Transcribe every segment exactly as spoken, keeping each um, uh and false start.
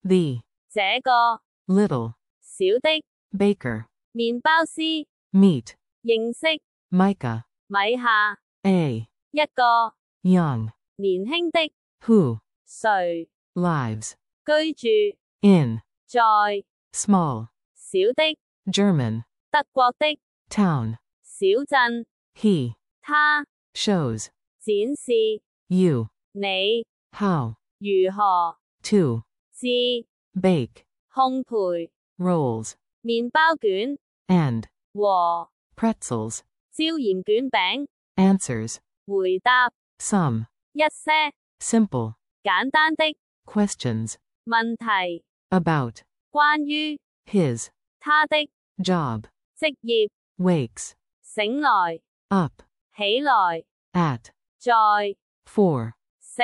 the 這個 little 小的 baker, 麵包師 meet 認識 Micah, 米下 a 一個 young 年輕的 who 誰 lives 居住 in 在 small 小的 German 德國的 town. 小鎮 He 他 shows 展示 you 你 how 如何 to 製 bake 烘焙 rolls 麵包卷 and 和 pretzels. 椒鹽卷餅 Answers 回答 some 一些 simple 簡單的 questions 問題 about 關於 his 他的 job. 職業 Wakes 醒來 up 起來 at 在 four 四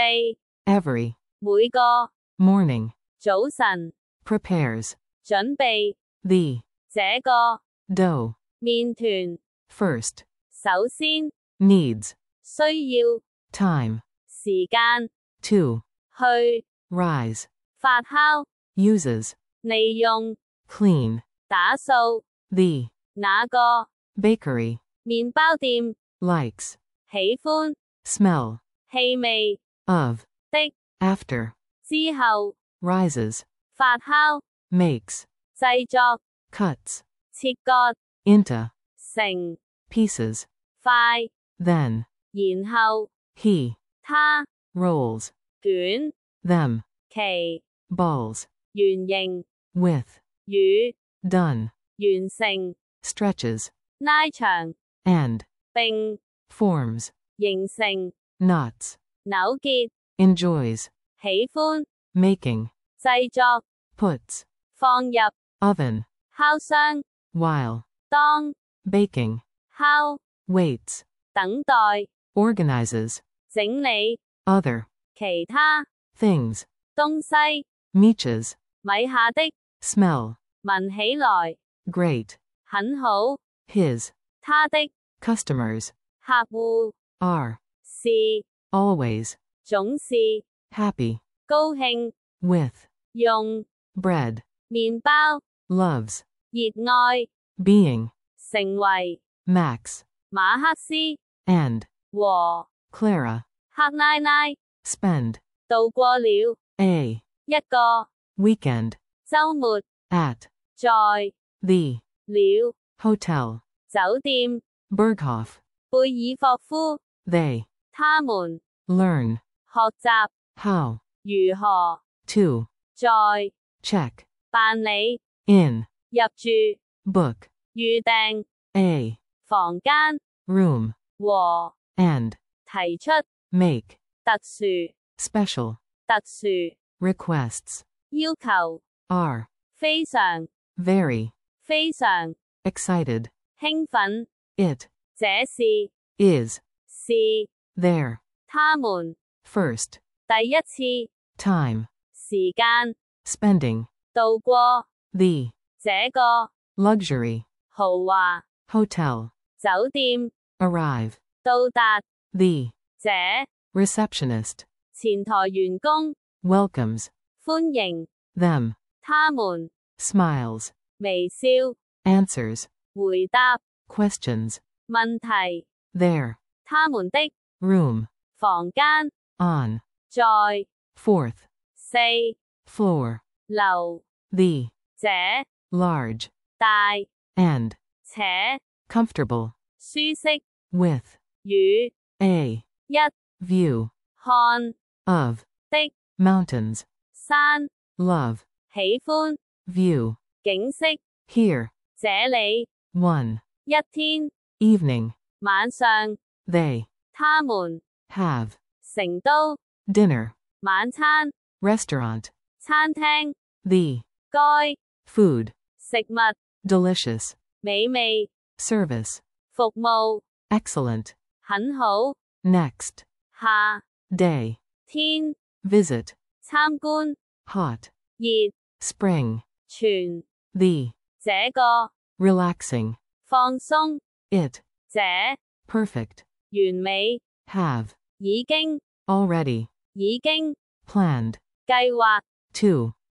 every 每個 morning. 早晨 Prepares 準備 the 這個 dough. 麵團 First 首先 needs 需要 time 時間 to 去 rise. 發酵 Uses 利用 clean 打掃 the 那個 bakery. 麵包店 Likes 喜歡 smell 氣味 of 的 after 之後 rises 發酵 makes 製作 cuts 切割 into 成 pieces. 塊 Then 然後 he 他 rolls 捲 them 其 balls 圓形 with 與 done 完成 stretches 拉長 and 並 forms 形成 knots 扭結 enjoys 喜歡 making 製作 puts 放入 oven 烤箱 while 當 baking 烤 waits 等待 organizes 整理 other 其他 things 東西 meaches 米下的 smell 聞起來 great 很好 his 他的 customers 客戶 are 是 always 總是 happy 高興 with 用 bread 麵包 loves 熱愛 being 成為 Max 馬克思 and 和 Clara 克拉拉 spend 度過了 a 一個 weekend 週末 at 在 the 了 hotel. 酒店 Berghoff 貝爾霍夫 they 他們 learn 學習 how 如何 to 在 check 辦理 in 入住 book 預訂 a 房間 room 和 and 提出 make 特殊 special 特殊 requests 要求 are 非常 very 非常 excited. 興奮 It 這是 is 是 their 他們 first 第一次 time 時間 spending 度過 the 這個 luxury 豪華 hotel. 酒店 Arrive 到達 the 這 receptionist 前台員工 welcomes 歡迎 them, 他們 smiles, 微笑 answers 回答 questions. 問題 Their 他們的 room 房間 on 在 fourth 四 floor. 樓 The 這 large 大 and 且 comfortable 舒適 with 與 a 一 view 看 of 的 mountains. 山 Love 喜歡 view 景色 here. 這裡 One 一天 evening. 晚上 They 他們 have 成都 dinner. 晚餐 Restaurant. 餐廳 The 該 food 食物 delicious. 美味 Service 服務 excellent. 很好 Next 下 day 天 visit. 參觀 Hot 熱 spring. 全 The 這個 relaxing. 放鬆 It 這 perfect. 完美 Have 已經 already 已經 planned 計劃 to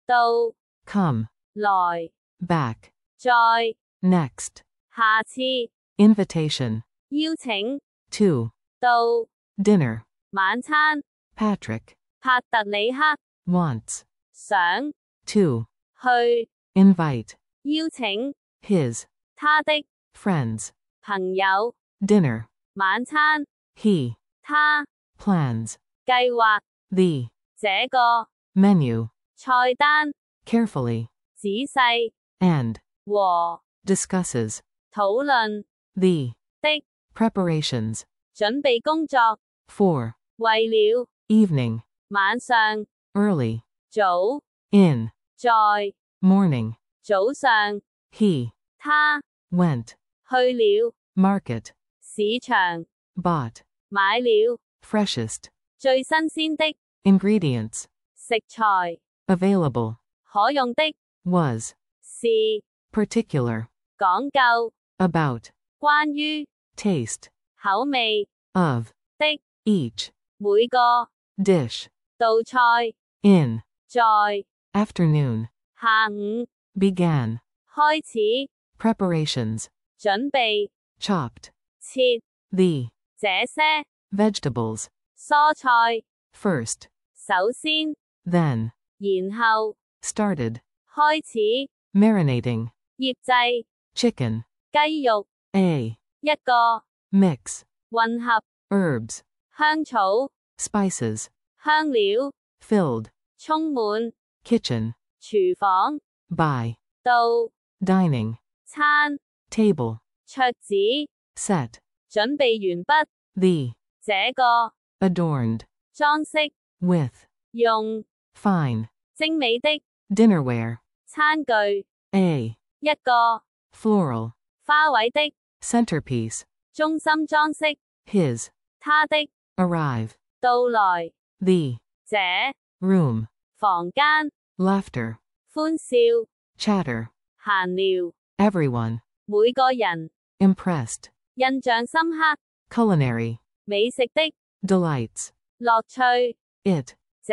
到 come, 來 back, 再 next, 下次 invitation, 邀請 to, 到 dinner, 晚餐 Patrick, 帕特里克 wants, 想 to, 去 invite, 邀請 his, 他的 friends, 朋友 dinner, 晚餐 he, 他 plans, 計劃 the, 這個 menu, 菜單 carefully, 仔細 and, 和 discusses, 討論 the, 的 preparations, 準備工作 for, 為了 evening, 晚上 early, 早 in, 在 morning, 早上 he, 他 went, 去了 market, 市場 bought, 買了 freshest, 最新鮮的 ingredients, 食材 available, 可用的 was, 是 particular, 講究 about, 關於 taste, 口味 of, 的 each, 每個 dish, 道菜 in, 在 afternoon, 下午 began, 開始 preparations, 準備 chopped, 切 the, 這些 vegetables, 蔬菜 first, 首先 then, 然後 started, 開始 marinating, 醃製 chicken, 雞肉 a, 一個 mix, 混合 herbs, 香草 spices, 香料 filled, 充滿 kitchen, 廚房 by, 到 dining, 餐 table, 桌子 set, 準備完畢 the, 這個 adorned, 裝飾 with, 用 fine, 精美的 dinnerware, 餐具 a, 一個 floral, 花卉的 centerpiece, 中心裝飾 his, 他的 arrive, 到來 the, 這 room, 房間 laughter, 歡笑 chatter, 閒聊 everyone, 每個人 impressed, 印象深刻 culinary, 美食的 delights, 樂趣 it, 這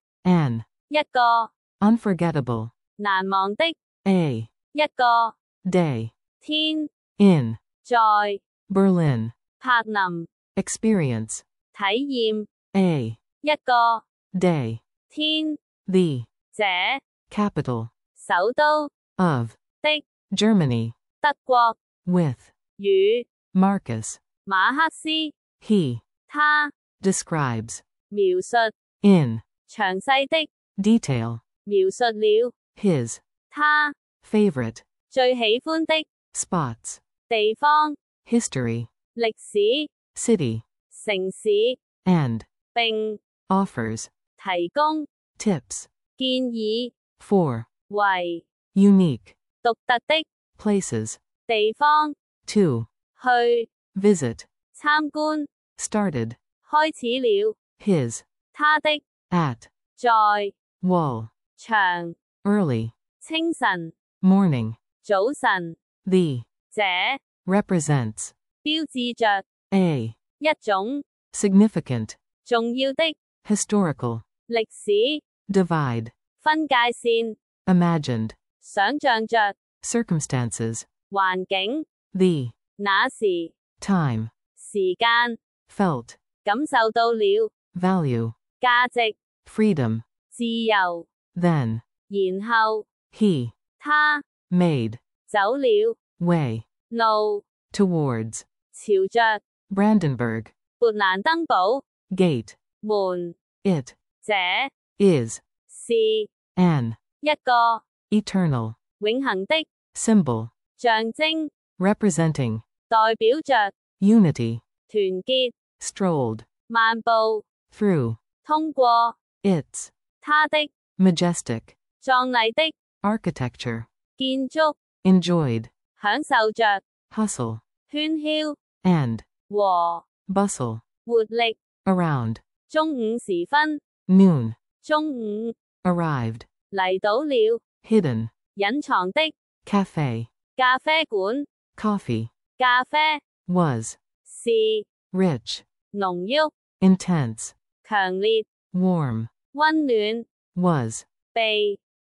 an, 一個難忘的 unforgettable, a, 一個 day, 天 in, 在 Berlin, 柏林 experience, 體驗 a, 一個 day, 天 the, 這 capital, 首都 of, 的 Germany, 德國 with, 與 Marcus, 馬克思 he, 他 describes, 描述 in, 詳細的 detail, 描述了 his, 他 favorite, 最喜歡的 spots, 地方 history, 歷史 city, 城市 and, 並 offers, 提供 tips, 建議 for, 為 unique, 獨特的 places, 地方 to, 去 visit, 參觀 started, 開始了 his, 他的 at, 在 wall, 場 early, 清晨 morning, 早晨 the, 這 represents, 標誌着 a, 一種 significant, 重要的 historical, 歷史 divide, 分界線 imagined, 想像着 circumstances, 環境 the, 那時 time, 時間 felt, 感受到了 value, 價值 freedom, 自由 then, 然後 he, 他 made, 走了 way, 路 towards, 朝着 Brandenburg, 勃蘭登堡 gate, 門 it, 這 is, 是 an, 一個永 eternal, 恆的 symbol, 象徵 representing, 代表着 unity, 團結 strolled, 漫步 through, 通過 its, 他的 majestic, 壯麗的 architecture, 建築享 enjoyed, 受着 hustle, 喧囂 and, 和 bustle, 活力 around, 中午時分 noon, 中午 arrived, 嚟到了 hidden, 隱藏的 cafe, 咖啡館 coffee, 咖啡 was, 是 rich, 濃郁 intense, 強烈 warm, 溫暖 was, 被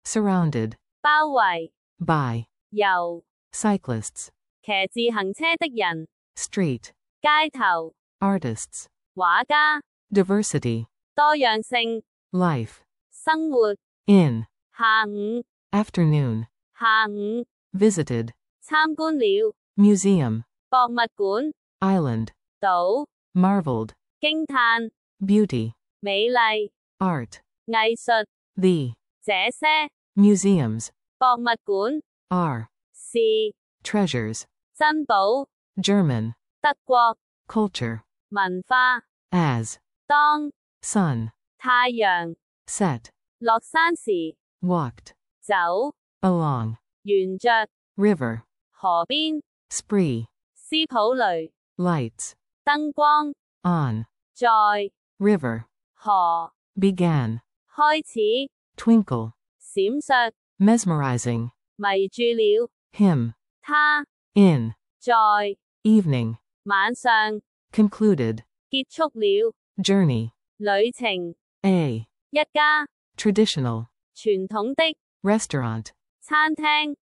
surrounded 包圍 by 由 cyclists, 騎自行車的人 street, 街頭 artists, 畫家 diversity, 多樣性 life, 生活 in, 下午 afternoon, 下午 visited, 參觀了 museum, 博物館 island, 島 marveled, 驚嘆 beauty, 美麗 art, 藝術 the, 這些 museums, 博物館 are, 是 treasures, 珍寶 German, 德國 culture, 文化 as, 當 sun, 太陽 set, 落山時 walked, 走 along, 沿着 river, 河邊 spree, 斯普雷 lights, 燈光 on, 在 river, 河 began, 開始 twinkle, 閃爍 mesmerizing, 迷住了 him, 他 in, 在 evening, 晚上 concluded, 結束了 journey, 旅程 a, 一家 traditional, 傳統的 restaurant, 餐廳